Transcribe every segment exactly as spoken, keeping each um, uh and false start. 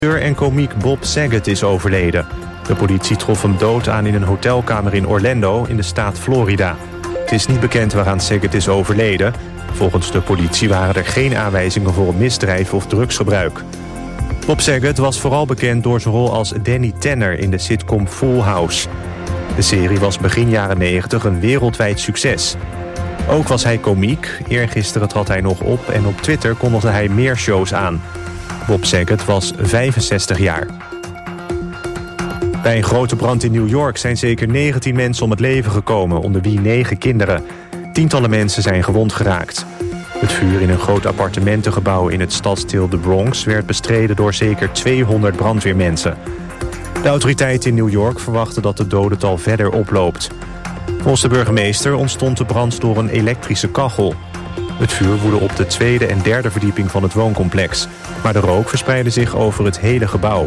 Acteur en komiek Bob Saget is overleden. De politie trof hem dood aan in een hotelkamer in Orlando in de staat Florida. Het is niet bekend waaraan Saget is overleden. Volgens de politie waren er geen aanwijzingen voor een misdrijf of drugsgebruik. Bob Saget was vooral bekend door zijn rol als Danny Tanner in de sitcom Full House. De serie was begin jaren negentig een wereldwijd succes. Ook was hij komiek. Eergisteren trad hij nog op en op Twitter kondigde hij meer shows aan. Bob Saget was vijfenzestig jaar. Bij een grote brand in New York zijn zeker negentien mensen om het leven gekomen, onder wie negen kinderen. Tientallen mensen zijn gewond geraakt. Het vuur in een groot appartementengebouw in het stadsdeel de Bronx werd bestreden door zeker tweehonderd brandweermensen. De autoriteiten in New York verwachten dat het dodental verder oploopt. Volgens de burgemeester ontstond de brand door een elektrische kachel. Het vuur woedde op de tweede en derde verdieping van het wooncomplex. Maar de rook verspreidde zich over het hele gebouw.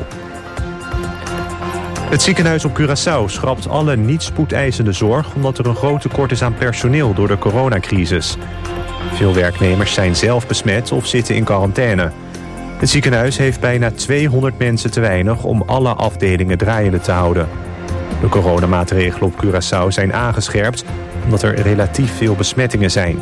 Het ziekenhuis op Curaçao schrapt alle niet-spoedeisende zorg omdat er een groot tekort is aan personeel door de coronacrisis. Veel werknemers zijn zelf besmet of zitten in quarantaine. Het ziekenhuis heeft bijna tweehonderd mensen te weinig om alle afdelingen draaiende te houden. De coronamaatregelen op Curaçao zijn aangescherpt omdat er relatief veel besmettingen zijn.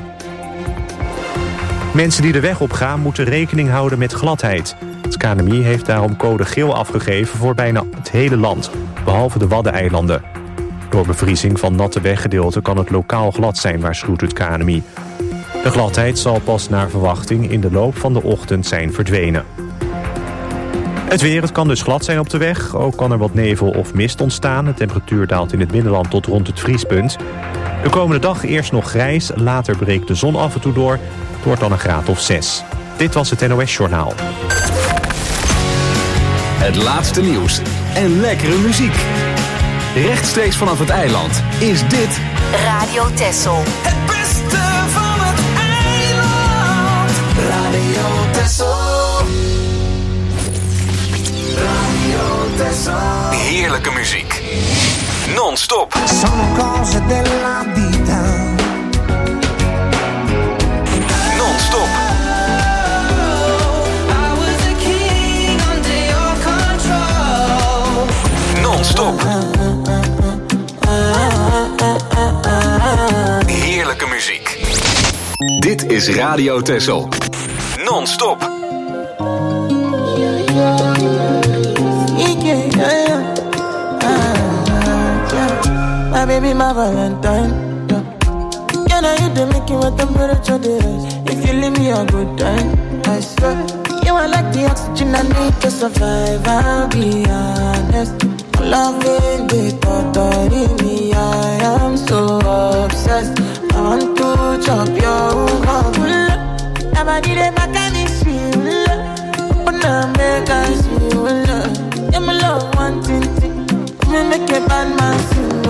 Mensen die de weg opgaan moeten rekening houden met gladheid. Het K N M I heeft daarom code geel afgegeven voor bijna het hele land, behalve de Waddeneilanden. Door bevriezing van natte weggedeelten kan het lokaal glad zijn, waarschuwt het K N M I. De gladheid zal pas naar verwachting in de loop van de ochtend zijn verdwenen. Het weer, het kan dus glad zijn op de weg. Ook kan er wat nevel of mist ontstaan. De temperatuur daalt in het binnenland tot rond het vriespunt. De komende dag eerst nog grijs, later breekt de zon af en toe door. Het wordt dan een graad of zes. Dit was het N O S-journaal. Het laatste nieuws en lekkere muziek. Rechtstreeks vanaf het eiland is dit Radio Texel. Het beste van het eiland. Radio Texel. Radio Texel. heerlijke muziek. Non-stop. Sono cose della vita. Non-stop. Non-stop. Heerlijke muziek. Dit is Radio Texel. Non-stop. My baby, my Valentine. Can I hit the making with temperature days? If you leave me a good time, I swear. You are like the oxygen I need to survive, I'll be honest. Loving the thought of me, I am so obsessed. I want to chop your heart. Never did it back and it's real. But now make us feel love. Yeah, my love one thing, me make a bad man sing.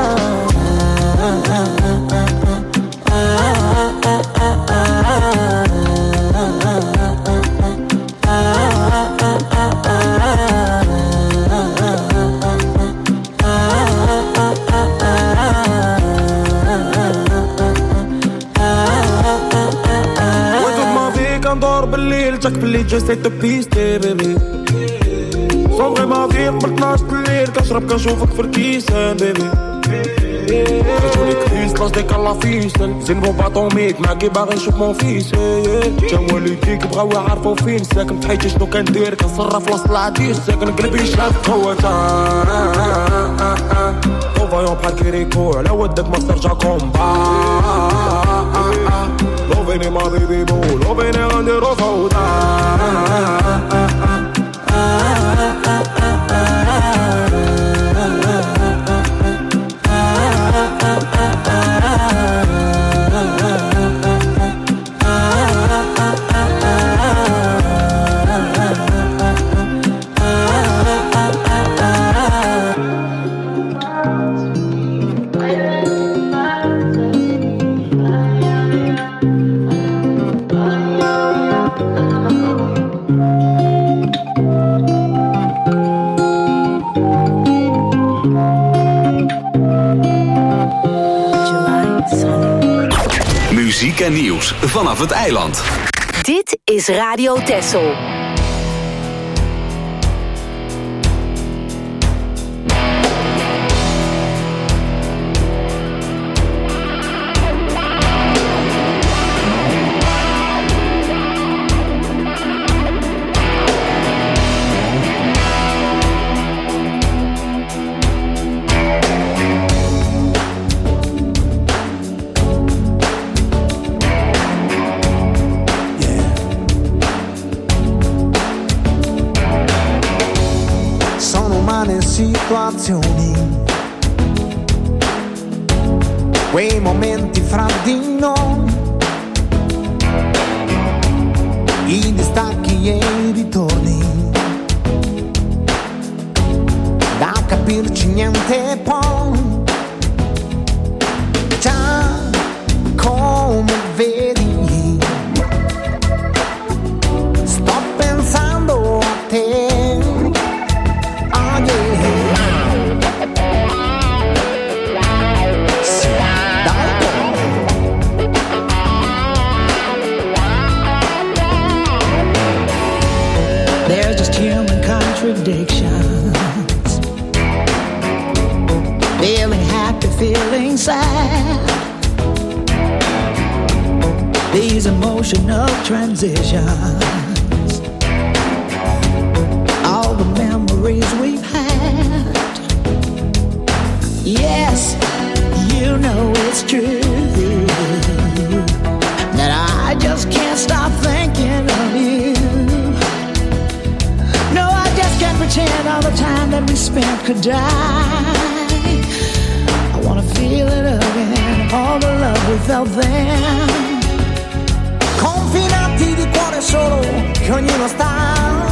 جاك باللي جسيت بيستي بيبي صغري ما فيك مرتناش الليل كنشرب كنشوفك في الكيسان بيبي رجولي كفيس لاش ديك الله فيسن زين بومب اتوميك معاكي باغي نشوف مون فيس تا والديك بغاو يعرفو فين ساكن فحياتي شنو كندير كنصرف وسط العديس ساكن قلبي شاف قوتا طوفايون بحال كيريكو على ودك ما ترجع كومبا Loving in my baby boo, loving it on the road, hold Muziek en nieuws vanaf het eiland. Dit is Radio Texel. strane situazioni, quei momenti fra di noi, i distacchi e i ritorni, da capirci niente poi. Già come vedi, sto pensando a te. Oh yeah. Sì, dai. There's just human contradictions, feeling happy, feeling sad, these emotional transitions, all the memories we've had. Yes, you know it's true that I just can't stop thinking of you. No, I just can't pretend all the time that we spent could die. I wanna feel it again, all the love we felt then. Confinati di cuore solo, che ognuno sta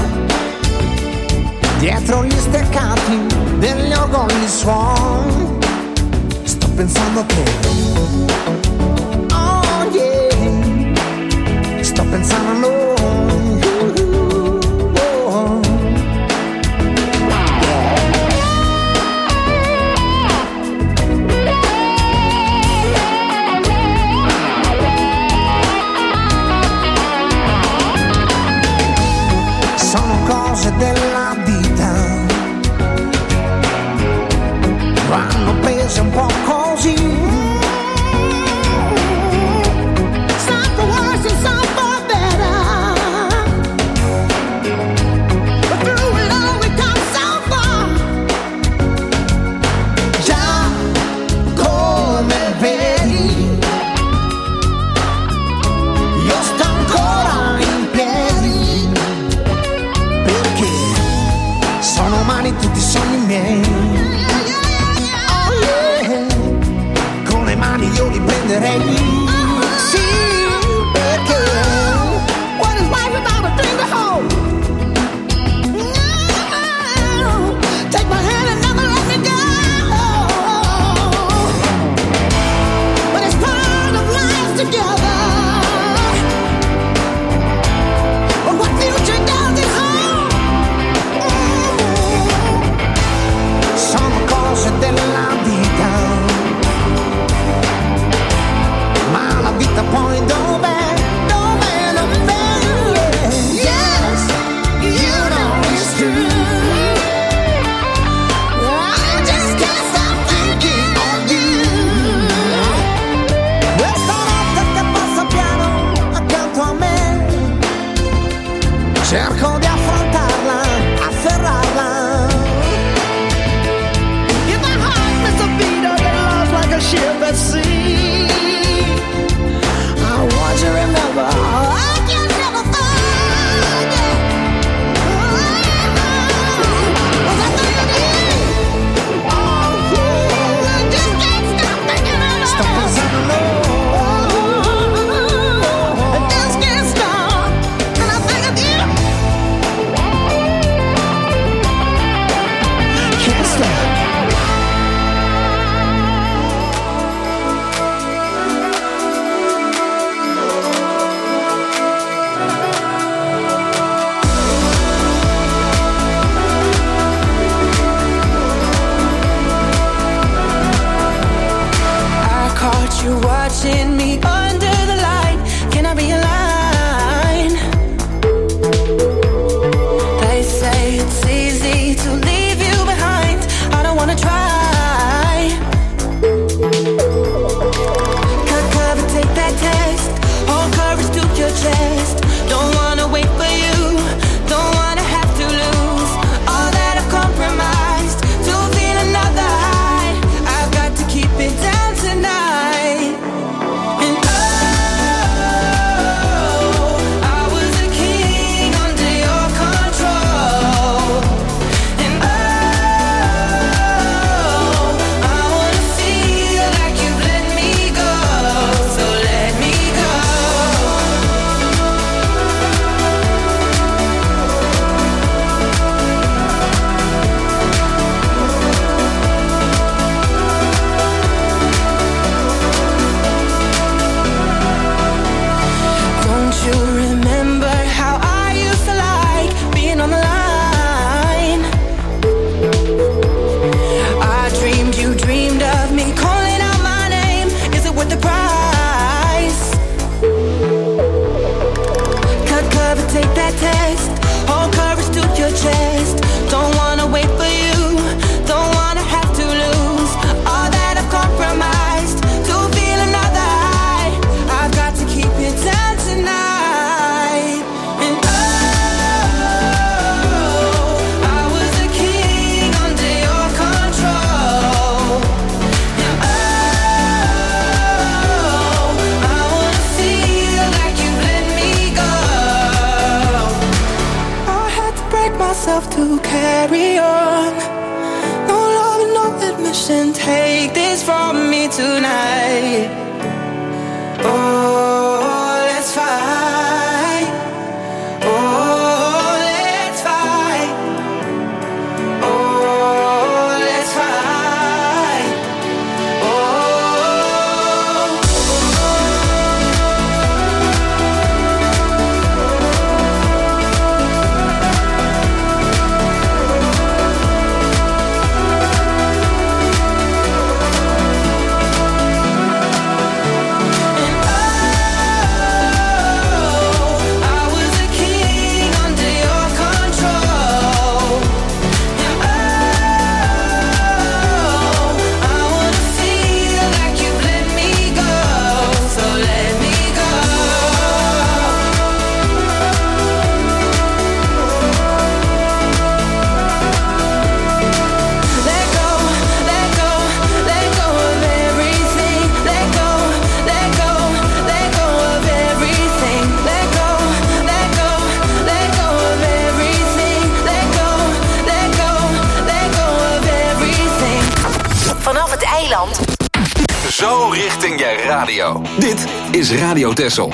dietro gli steccati degli orgogli suoni. Sto pensando a te. Oh yeah. Sto pensando a noi. Della vita vanno prese un po' così, some for worse and some for better, but through it all we come so far. Già come vedi, io sto ancora in piedi, sono umani tutti i sogni miei. Oh yeah. Con le mani io li prenderei. Sì, perché what is life without a thing to hold? No. Take my hand and never let me go. But it's part of life together. But what future does it hold? carry on. No love, no admission. Take this from me tonight. Oh, let's fight. Oh, let's fight. Oh, let's fight. Oh. Zo richting je radio. Dit is Radio Texel.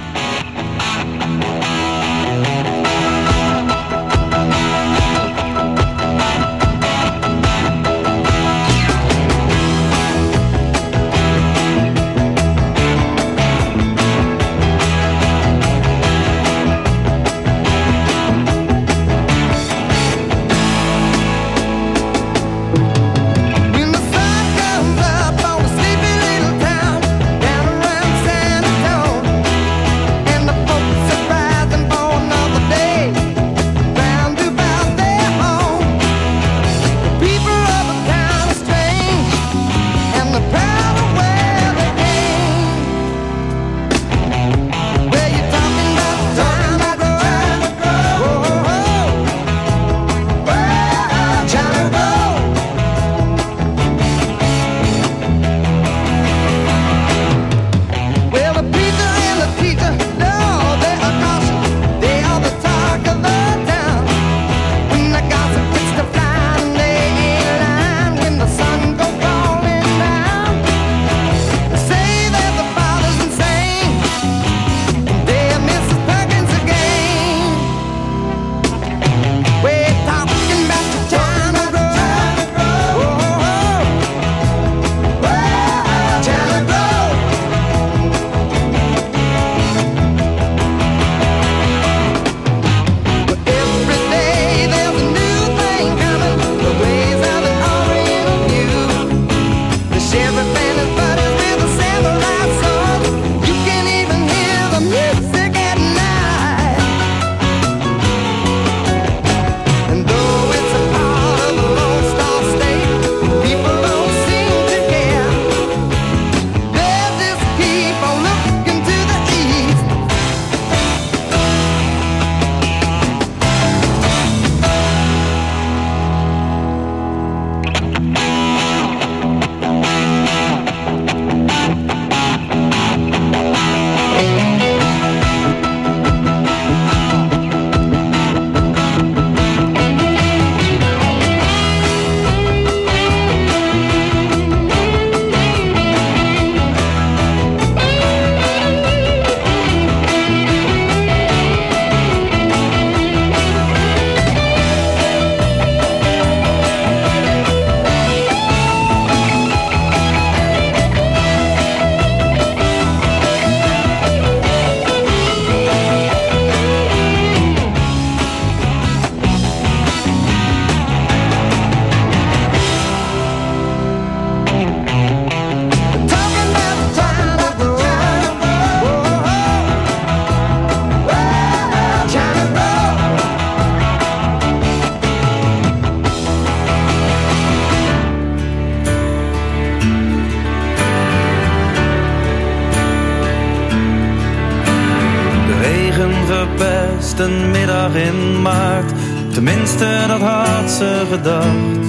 verpest een middag in maart. Tenminste, dat had ze gedacht.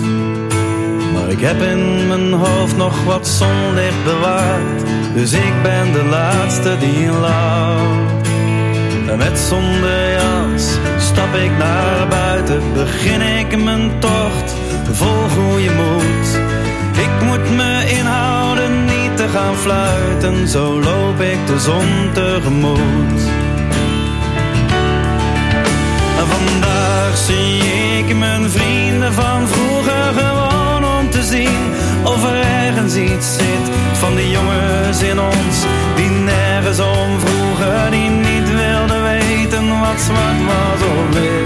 Maar ik heb in mijn hoofd nog wat zonlicht bewaard. Dus ik ben de laatste die lacht. En met zonder jas stap ik naar buiten, begin ik mijn tocht, vol goede moed. Ik moet me inhouden, niet te gaan fluiten, zo loop ik de zon tegemoet. En vandaag zie ik mijn vrienden van vroeger gewoon om te zien of er ergens iets zit van die jongens in ons die nergens om vroegen, die niet wilden weten wat zwart was of wit.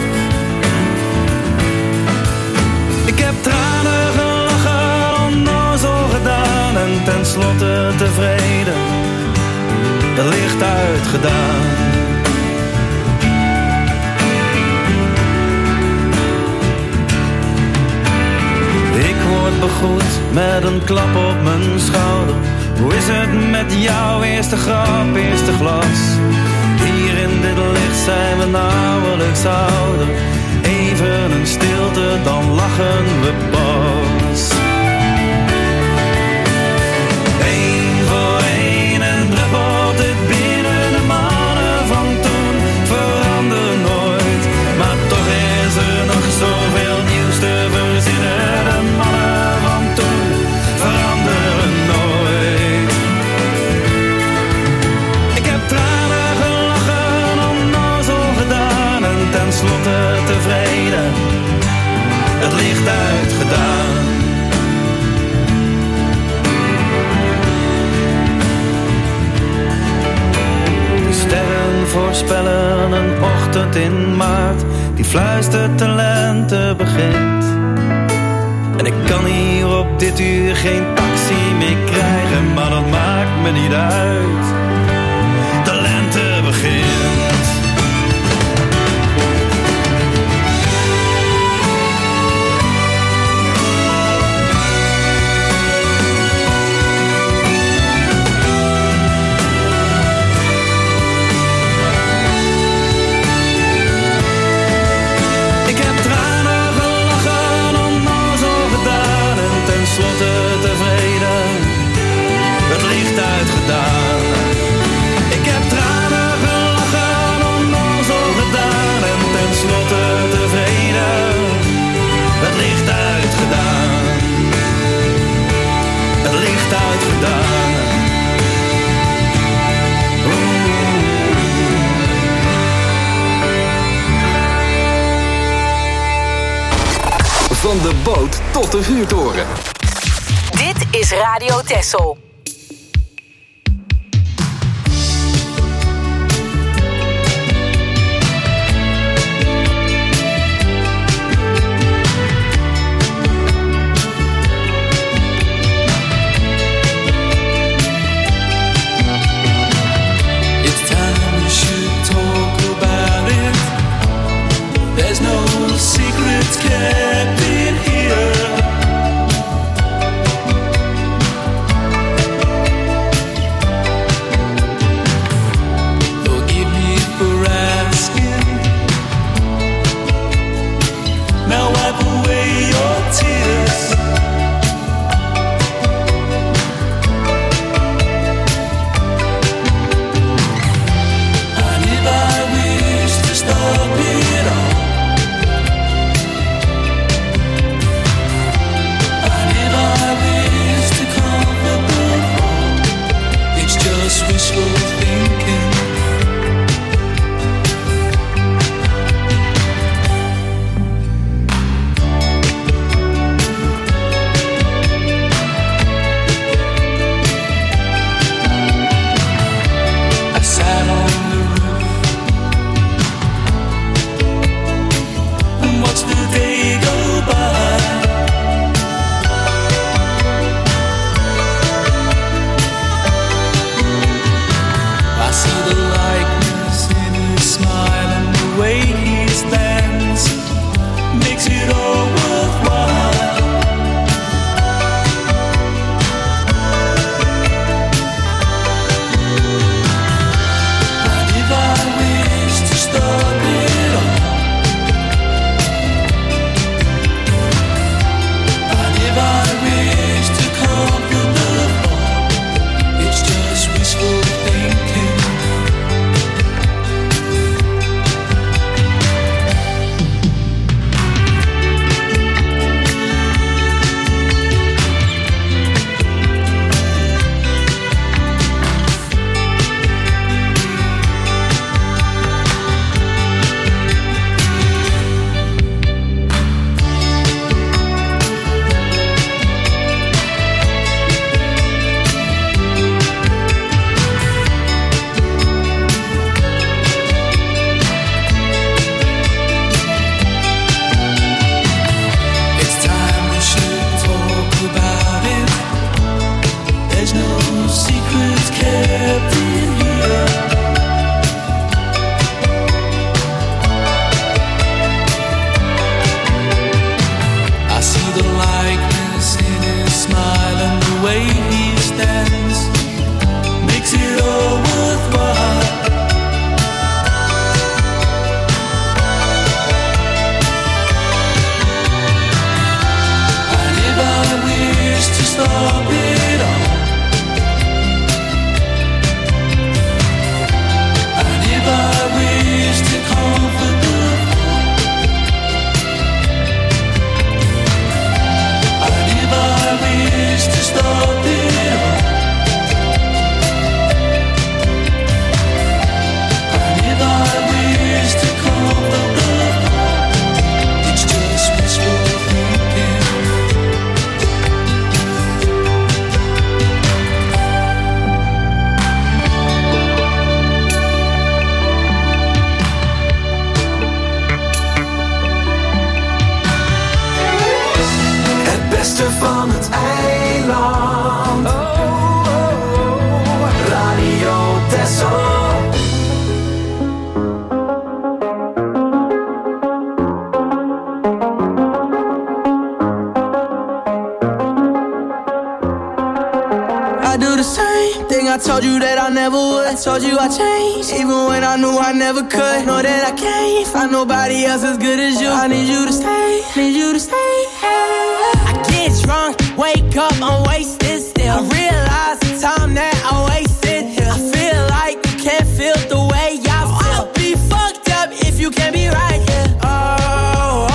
Ik heb tranen gelachen, onnozel gedaan en tenslotte tevreden, het licht uitgedaan. Ik word begroet met een klap op mijn schouder. Hoe is het met jou? Eerste grap, eerste glas. Hier in dit licht zijn we nauwelijks ouder. Even een stilte, dan lachen we pas. Eén voor één en druppelt het binnen. De mannen van toen veranderen nooit. Maar toch is er nog zoveel nieuws te verzinnen. De mannen van toen veranderen nooit. Ik heb tranen gelachen, onnozel gedaan en tenslotte tevreden, het licht uitgedaan. De sterren voorspellen een ochtend in maart, die fluistert de lente begint. En ik kan hier op dit uur geen taxi meer krijgen, maar dat maakt me niet uit. De lente begint. Tenslotte tevreden, het licht uitgedaan. Ik heb tranen gelachen, onnozel gedaan en tenslotte tevreden, het licht uitgedaan. Het licht uitgedaan. Van de boot tot de vuurtoren. Dit is Radio Texel. It's time we should talk about it. There's no secrets kept in here. stop it all. And if I wish to comfort the fall, and if I wish to stop it all, and if I wish to comfort the fall, it's just wishful thinking. Het beste van het eiland. Oh, oh, oh. Radio Texel. I do the same thing I told you that I never would. I told you I changed, even when I knew I never could. Know that I can't find nobody else as good as you. I need you to stay, need you to stay. I get drunk, wake up, I'm wasted still. I realize the time that I wasted here. I feel like you can't feel the way I feel. I'll be fucked up if you can't be right here. Oh, oh,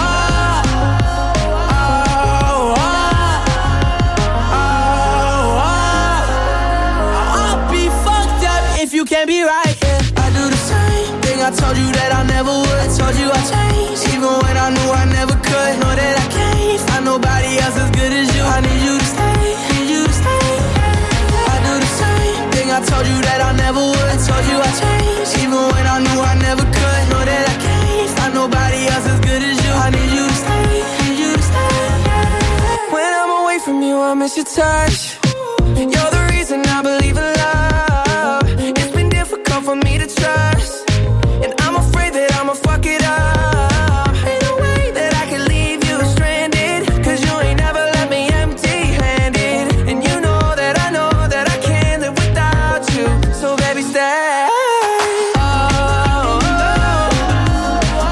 oh, oh, oh, oh. I'll be fucked up if you can't be right here. I do the same thing I told you that I never would. I told you I changed, even when I knew I never could. Know that I can't find nobody else as good as you. I need you to stay, need you to stay. I do the same thing I told you that I never would. I told you I changed, even when I knew I never could. Know that I can't find nobody else as good as you. I need you to stay, need you to stay. When I'm away from you, I miss your touch. You're the reason I believe in love. It's been difficult for me to trust, and I'm afraid that I'ma fuck it up. Ain't no way that I can leave you stranded, cause you ain't never left me empty-handed. And you know that I know that I can't live without you. So baby, stay. Oh, oh, oh,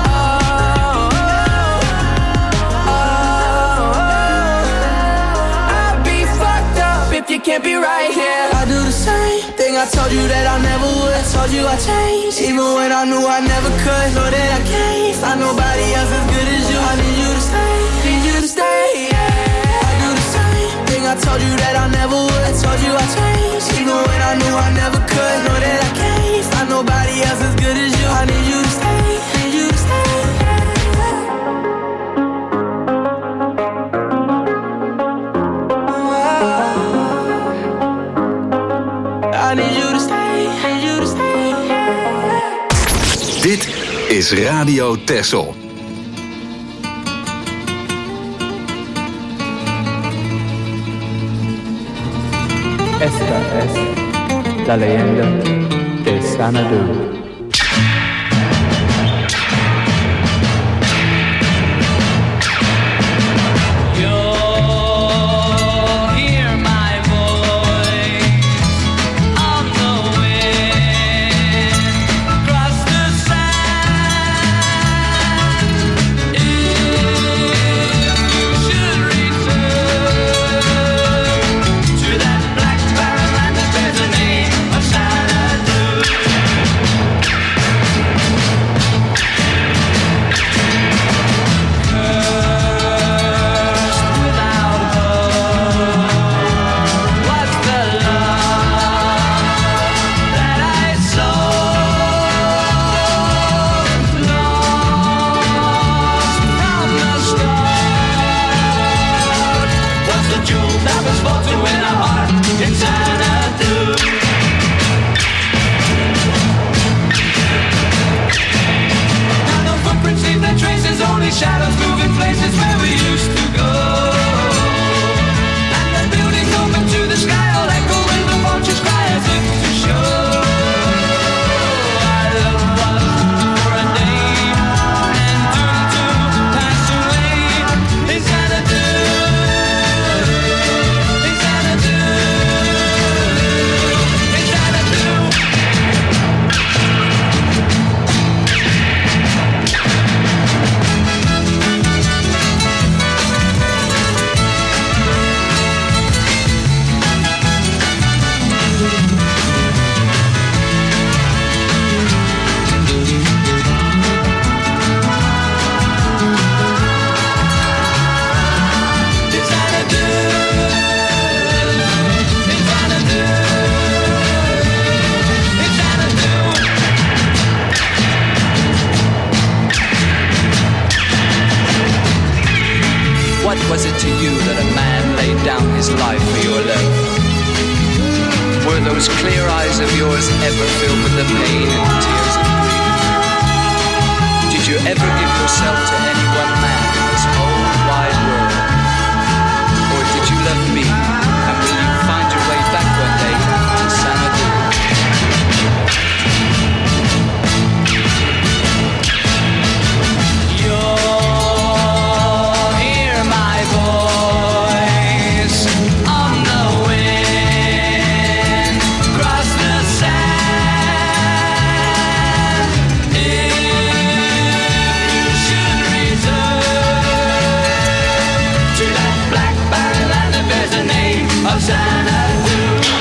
oh, oh. I'll be fucked up if you can't be right here. I do the same thing I told you that I never would. I told you I changed, even when I knew I never could. Know that I can't find nobody else as good as you. I need you to stay, need you to stay. Yeah. I do the same thing I told you that I never would. I told you I changed, even when I knew I never could. Know that I can't find nobody else as good as you. I need you to stay, need you to stay. I need you to stay, need you to stay. Dit is Radio Texel. Esta es la leyenda de Xanadu. To that black barrel and the desert name of Xanadu. What was it to you that a man laid down his life for your love? Were those clear eyes of yours ever filled with the pain and tears of grief? Did you ever give yourself to any one man in this whole wide world? Or did you love me, and will you find your way back one day to Xanadu? You'll hear my voice on the wind, across the sand. If you should return to that black barren land that bears the name of Xanadu.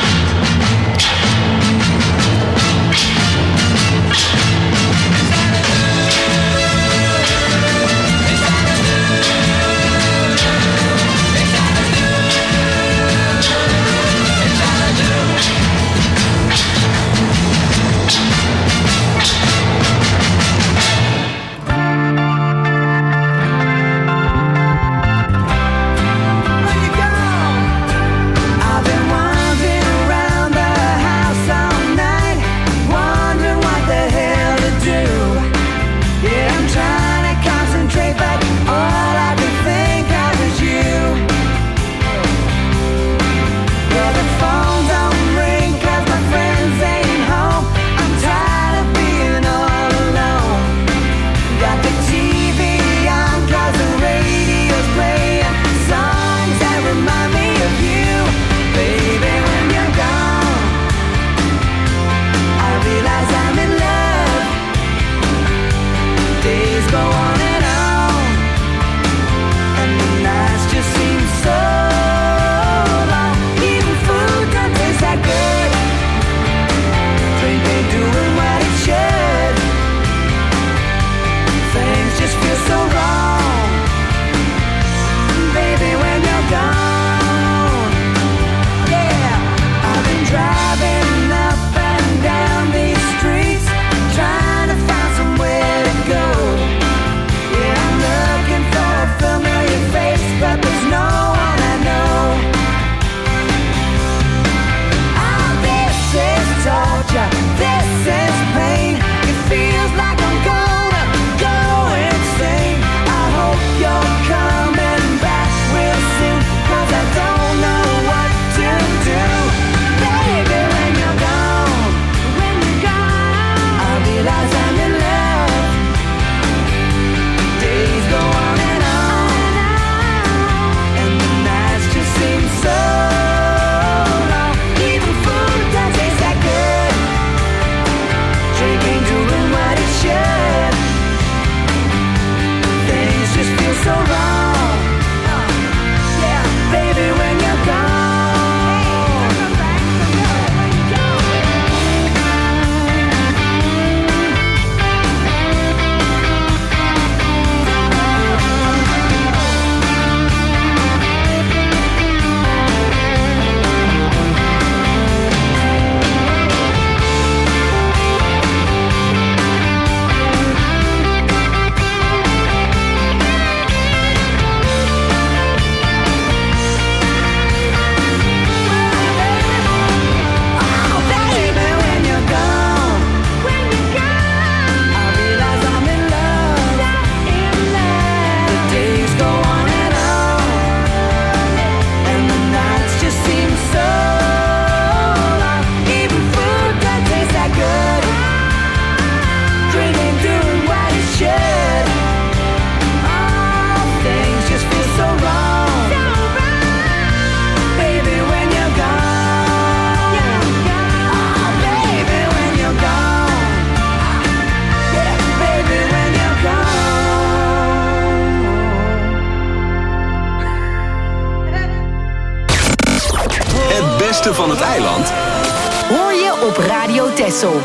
Van het eiland hoor je op Radio Texel.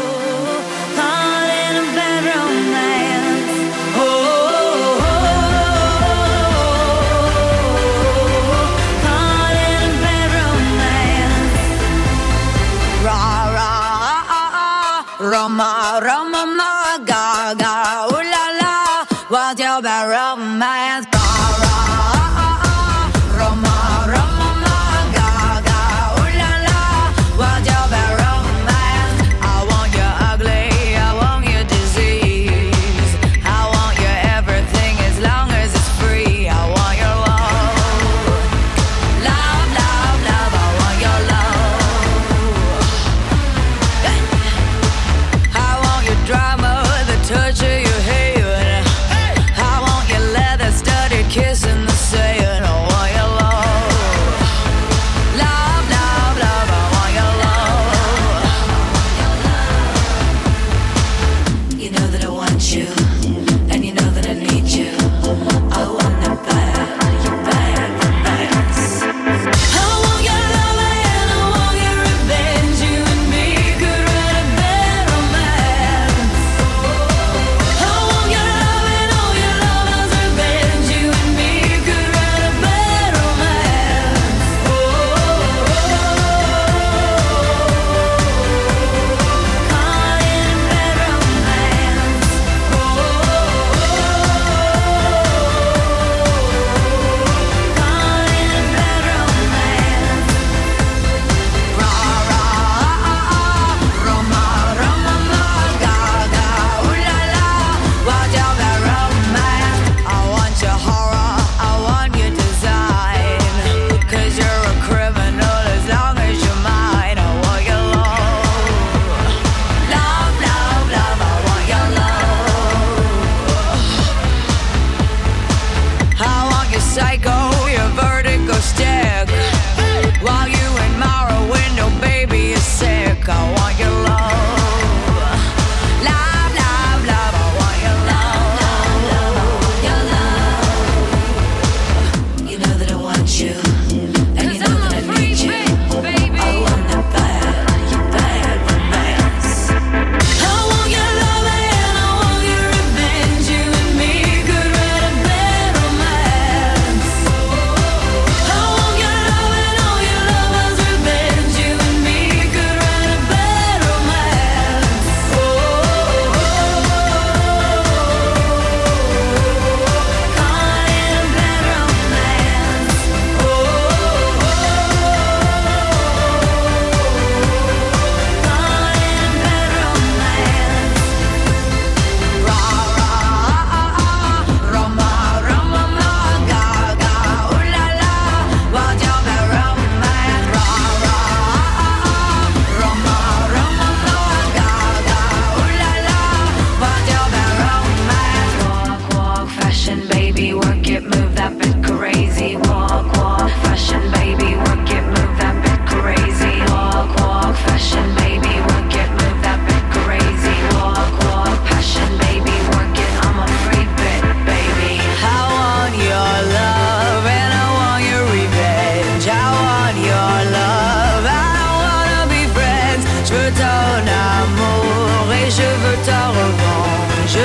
Roma, Roma, ma, ga, ga, ooh la la, what's your bad romance? Ga, ra,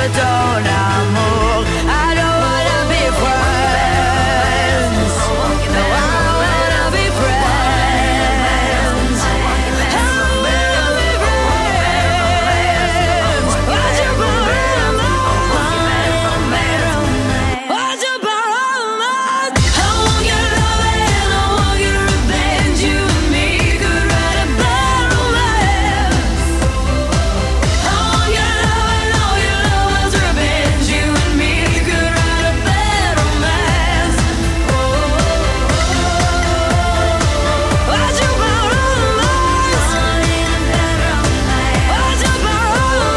ton amour. I don't wanna be friends. No, I don't wanna be friends. I don't wanna be friends. Why'd you borrow my Why'd you borrow my I want your love and I want your revenge. You and me could write a bad romance. I want your love and all your love was revenge. You and me could write a bad romance. Oh, why'd you borrow my Why'd you borrow my Why'd you borrow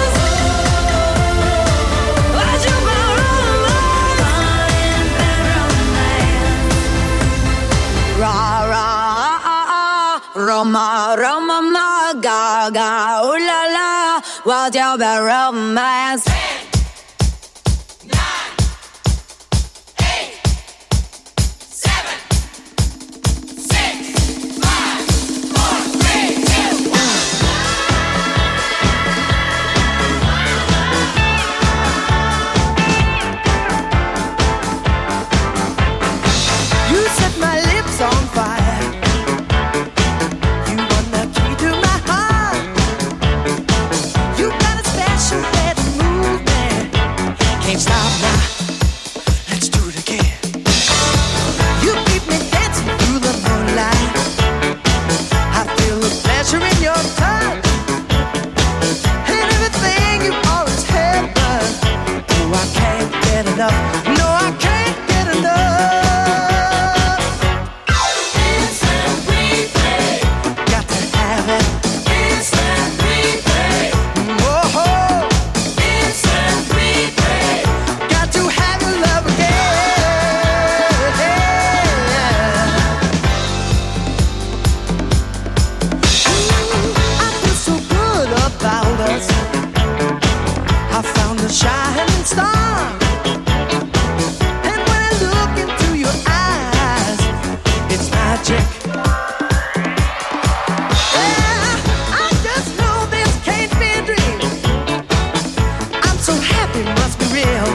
my Ra ra Roma Roma ma ga ga ooh la la what's your bad romance? You set my lips on fire. You want the key to my heart. You got a special way to move me. Can't stop now. Let's do it again. You keep me dancing through the moonlight. I feel the pleasure in your touch. And everything you always have done. Oh, I can't get enough. No, I can't get enough. Instant replay. Got to have it. Instant replay. Whoa. Instant replay. Got to have your love again. Ooh, I feel so good about us. I found a shining star. And when I look into your eyes, it's magic. Yeah, I just know this can't be a dream. I'm so happy, must be real.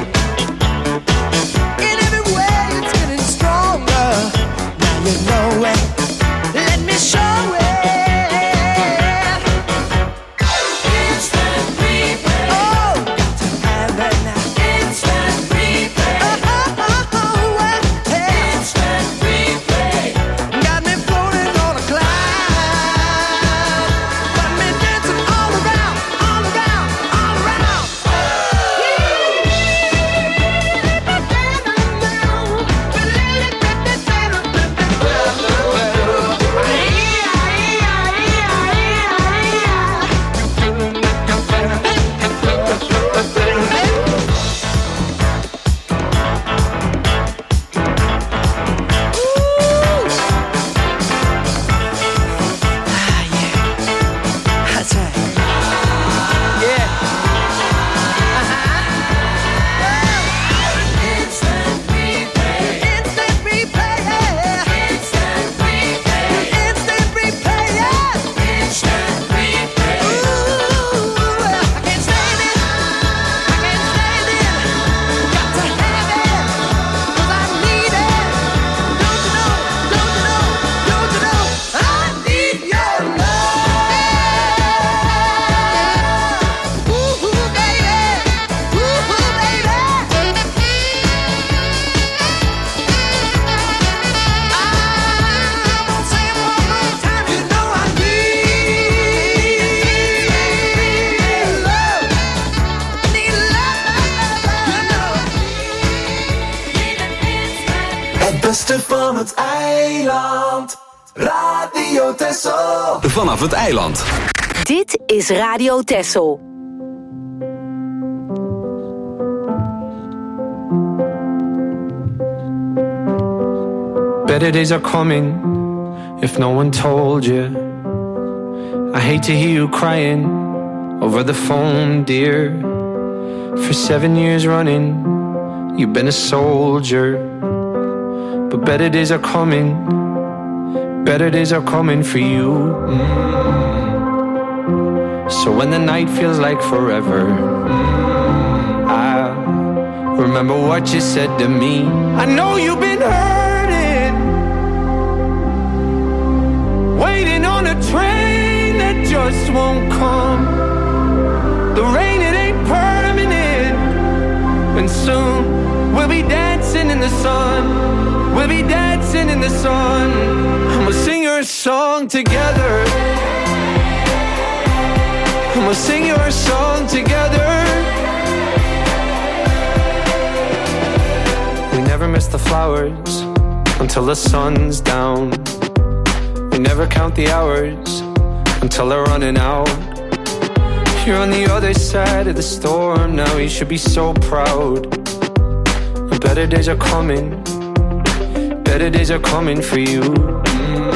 In every way, it's getting stronger. Now you know it. Let me show it. Instant replay. Oh, got to have it now. Instant replay. Oh, oh, oh, oh, yeah. Instant replay. Got me floating on a cloud. Got me dancing all around, all around, all around. That's right. Yeah. Instant replay. Instant replay. Instant replay. Instant replay. Instant replay. Ooh, I can't stand it. I can't stand it. Got to have it. 'Cause I need it. Don't you know? Don't you know? Don't you know? I need your love. Ooh, baby. Ooh, baby. I'm gonna say it one more time. You know I need love. Need love, love, love. Het beste van het eiland. Radio Texel. Vanaf het eiland. Dit is Radio Texel. Better days are coming if no one told you. I hate to hear you crying over the phone, dear. For seven years running, you've been a soldier. But better days are coming, better days are coming for you. Mm. So when the night feels like forever, mm, Remember what you said to me. I know you've been hurting, waiting on a train that just won't come. The rain, it ain't permanent, and soon we'll be dancing in the sun. We'll be dancing in the sun. And we'll sing your song together. And we'll sing your song together. We never miss the flowers until the sun's down. We never count the hours until they're running out. You're on the other side of the storm now. You should be so proud. Better days are coming. Better days are coming for you. Mm.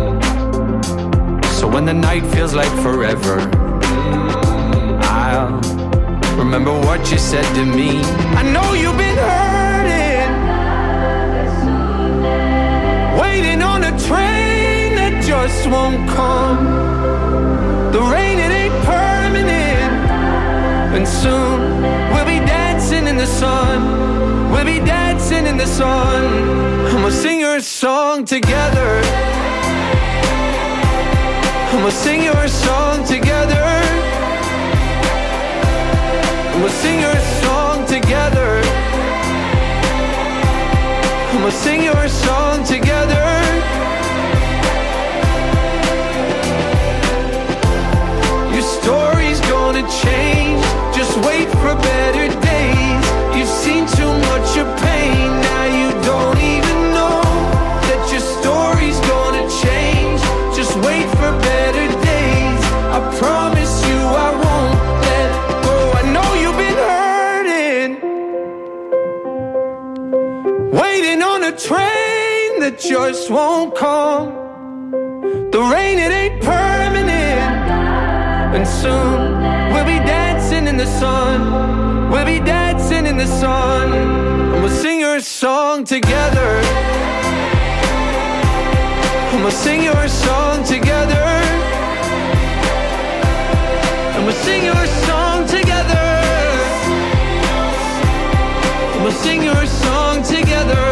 So when the night feels like forever, mm, I'll remember what you said to me. I know you've been hurting, waiting on a train that just won't come. The rain, it ain't permanent, and soon we'll be dancing in the sun. We'll be dancing in the sun. And we'll sing your song together. And we'll sing your song together. And we'll sing your song together. And we'll sing your song together. Your story's gonna change. Just wait for better days. You've seen too much of pain. Now you don't even know that your story's gonna change. Just wait for better days. I promise you I won't let go. I know you've been hurting, waiting on a train that just won't come. The rain, it ain't permanent, and soon we'll be dancing in the sun. We'll be dancing in the sun. And we'll sing your song together. And we'll sing your song together. And we'll sing your song together. And we'll sing your song together.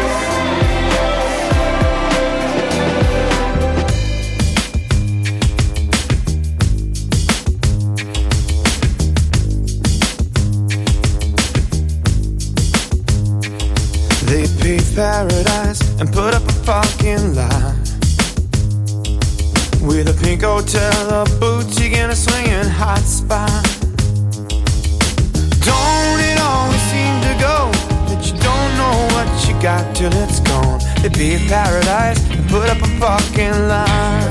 They paved paradise and put up a fucking line with a pink hotel, a boutique, and a swinging hot spot. Don't it always seem to go that you don't know what you got till it's gone? They paved paradise and put up a fucking line.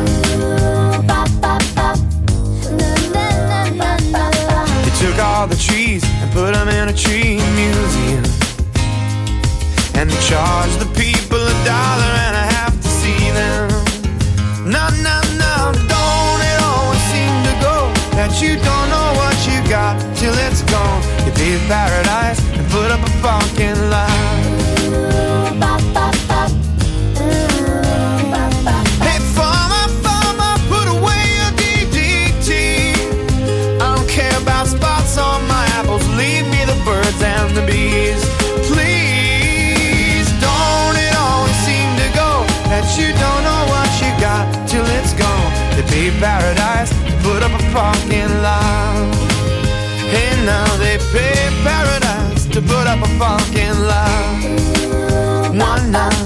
They took all the trees and put them in a tree museum, and they charge the people a dollar and a half to see them. No, no, no, don't it always seem to go that you don't know what you got till it's gone? You paved paradise and put up a fucking line. Hey, farmer, farmer, put away your D D T. I don't care about spots on my apples. Leave me the birds and the bees, please. That you don't know what you got till it's gone. They paved paradise, put up a fucking line. Hey, now they paved paradise to put up a fucking line. One night.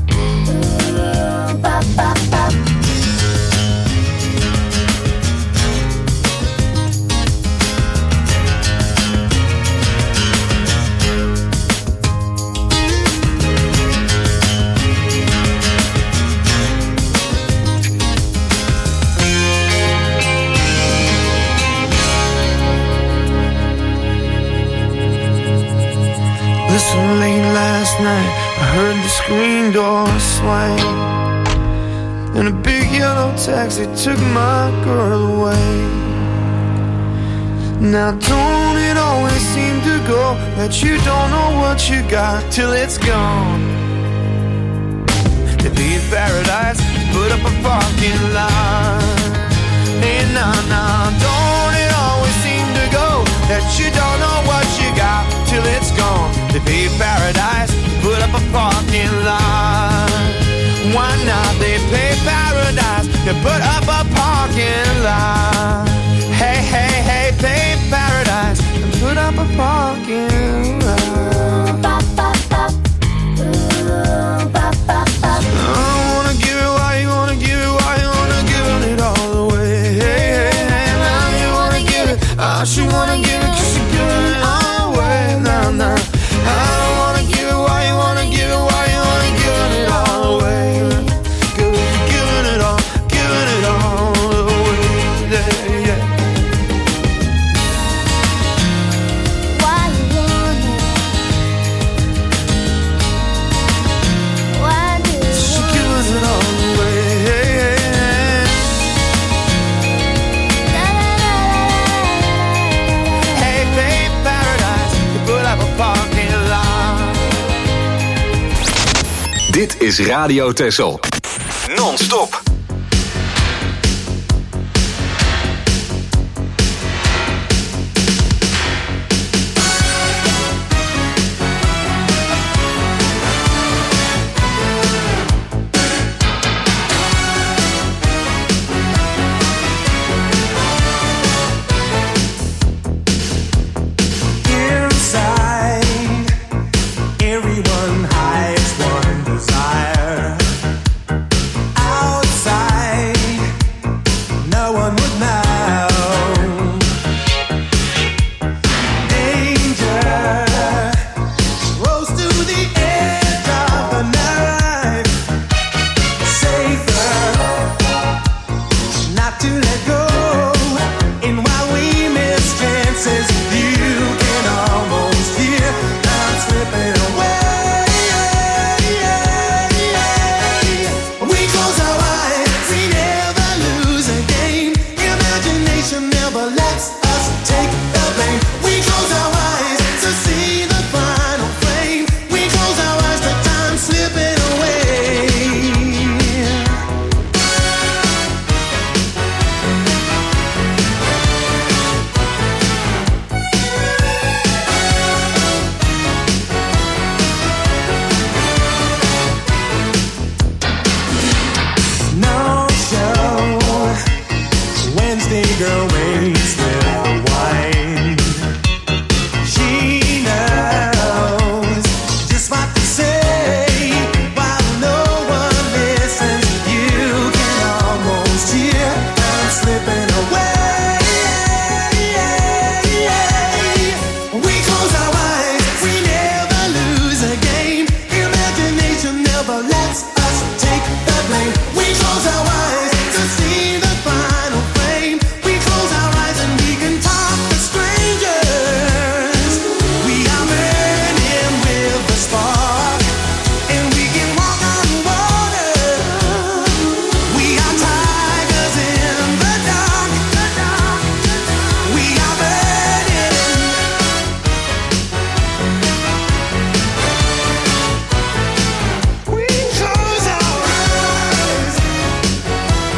So late last night, I heard the screen door swing, and a big yellow taxi took my girl away. Now don't it always seem to go that you don't know what you got till it's gone? They leave paradise, put up a fucking line. Hey, nah, nah, don't it always seem to go that you don't know what you got till it's gone. They pay paradise, put up a parking lot. Why not? They pay paradise, they put up a parking lot. Hey, hey, hey, pay paradise, and put up a parking lot. I wanna give it, why you wanna give it, why you wanna give it all away. Hey, hey, hey, now you wanna give it, I should wanna give it, cause you're giving it all away. Nah, nah, I don't wanna give it, why you wanna give it, why you wanna give it all away. Cause you're giving it all, giving it all away. Yeah, yeah. Why you wanna? Why do you She giving it all away. Hey, babe, paradise, you put up a parking lot. Dit is Radio Texel. Non-stop. Inside, everyone hides one desire. Outside, no one would know. Danger rose to the edge of the knife. Safer not to let go. And while we miss chances, you can almost hear I'm slipping away. We close our eyes, we never lose a game. Imagination never lets us take the blame. We close our eyes to see the final frame. We close our eyes to time slipping away. No show. Wednesday girl waits with the wine. She knows just what to say. While no one listens, you can almost hear I'm slipping away. We close our eyes, we never lose a game. Imagination never lets us take the blame. We close our eyes to see the final frame. We close our eyes and we can talk to strangers. We are burning with the spark, and we can walk on water. We are tigers in the dark. We are burning. We close our eyes.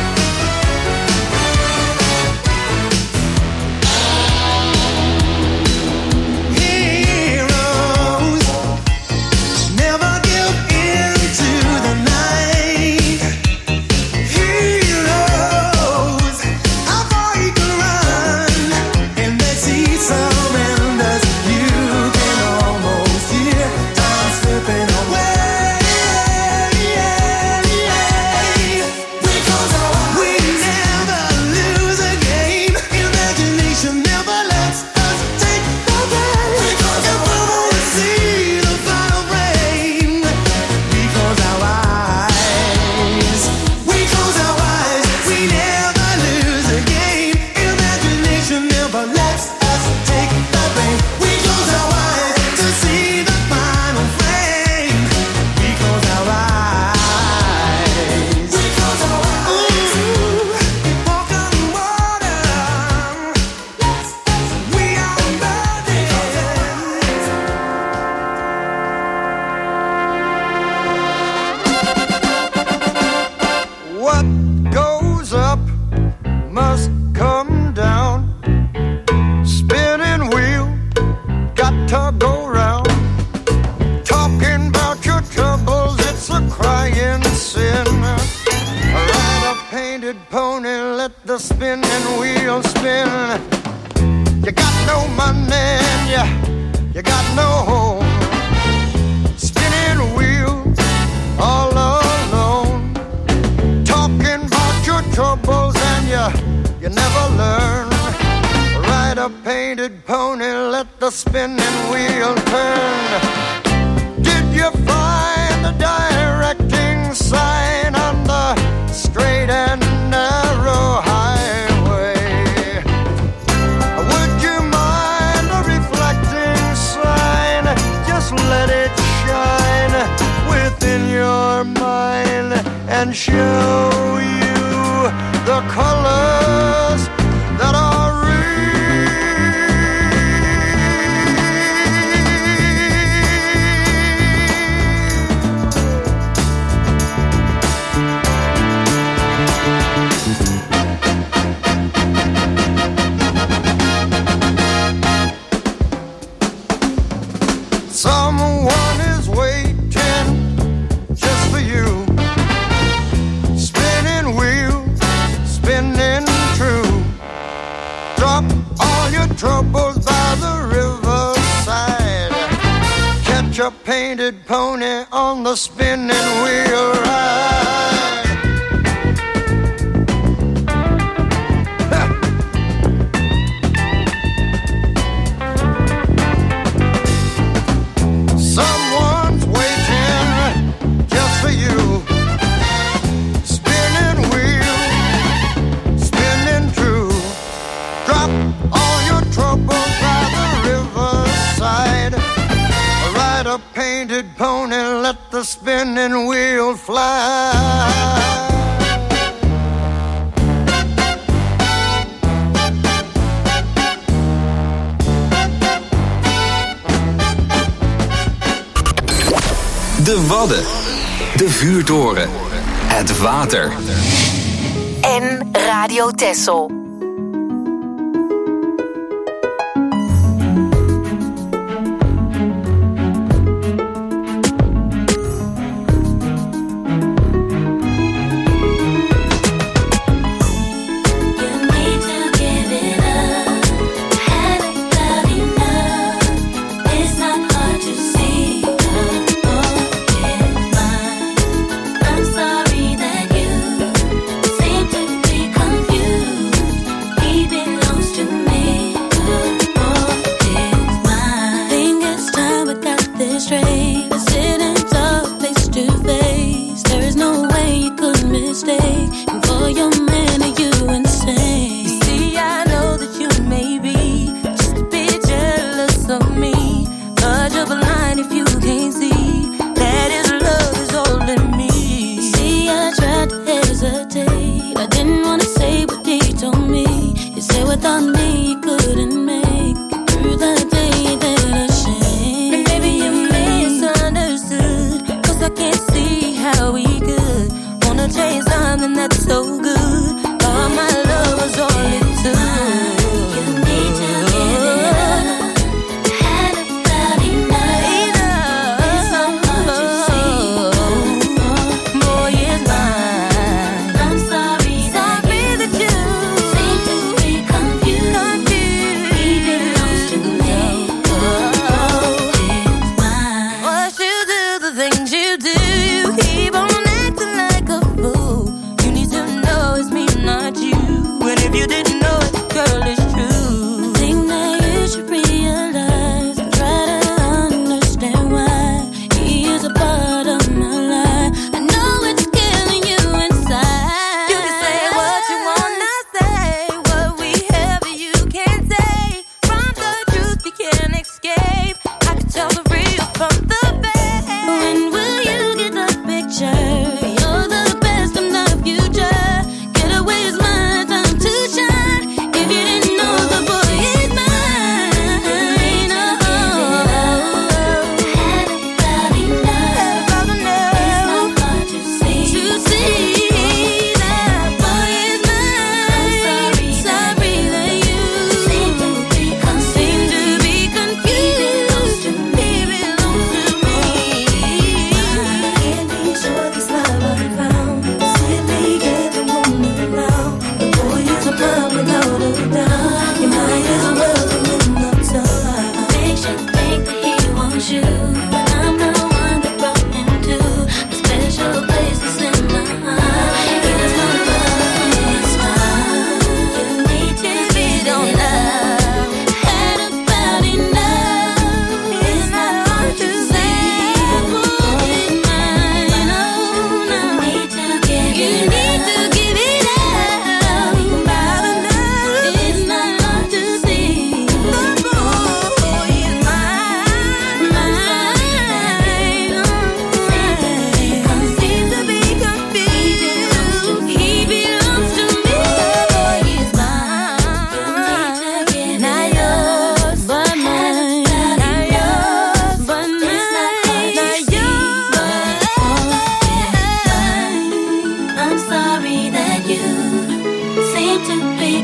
let the spinning wheel spin. You got no money and you, you got no home. Spinning wheel all alone. Talking about your troubles and you, you never learn. Ride a painted pony, let the spinning wheel turn. Did you find the directing sign on the straight and narrow highway? Would you mind a reflecting sign? Just let it shine within your mind and show you the colors that are real. Someone is waiting just for you. Spinning wheel, spinning true. Drop all your troubles by the riverside. Catch a painted pony on the spinning wheel ride. Someone's waiting just for you. Spinning wheel, spinning true. Drop all your troubles by the riverside. Ride a painted pony, let the spinning wheel fly. De Wadden, de vuurtoren, het water. En Radio Texel. Things you do, you keep on acting like a fool. You need to know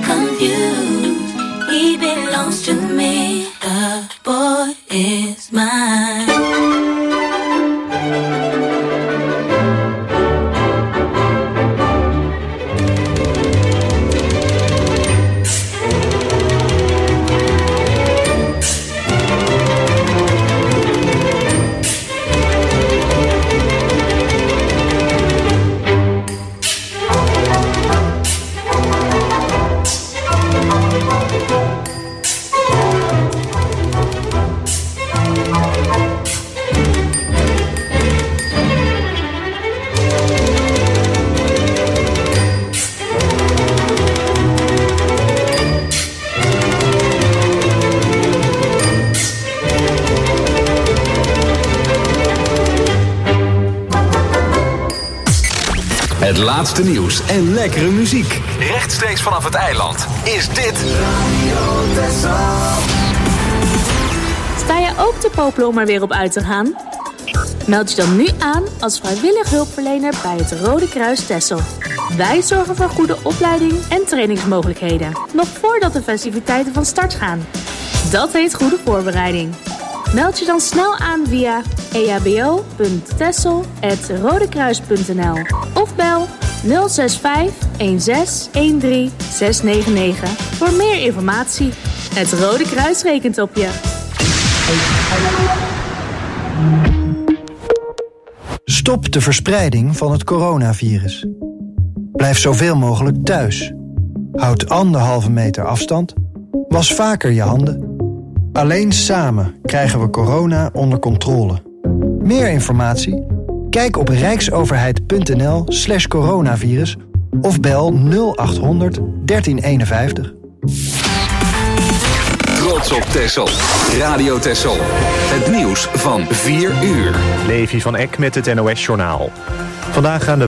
confused. He belongs to me. The boy is mine. Het laatste nieuws en lekkere muziek. Rechtstreeks vanaf het eiland is dit Radio Texel. Sta je ook te popelen om er weer op uit te gaan? Meld je dan nu aan als vrijwillig hulpverlener bij het Rode Kruis Texel. Wij zorgen voor goede opleiding en trainingsmogelijkheden, nog voordat de festiviteiten van start gaan. Dat heet goede voorbereiding. Meld je dan snel aan via e h b o punt texel apenstaartje rodekruis punt n l of bel nul zes vijf een zes een drie zes negen negen voor meer informatie. Het Rode Kruis rekent op je. Stop de verspreiding van het coronavirus. Blijf zoveel mogelijk thuis. Houd anderhalve meter afstand. Was vaker je handen. Alleen samen krijgen we corona onder controle. Meer informatie? Kijk op rijksoverheid.nl slash coronavirus of bel nul acht honderd dertien eenenvijftig. Trots op Texel. Radio Texel. Het nieuws van vier uur. Levi van Eck met het N O S Journaal. Vandaag gaan de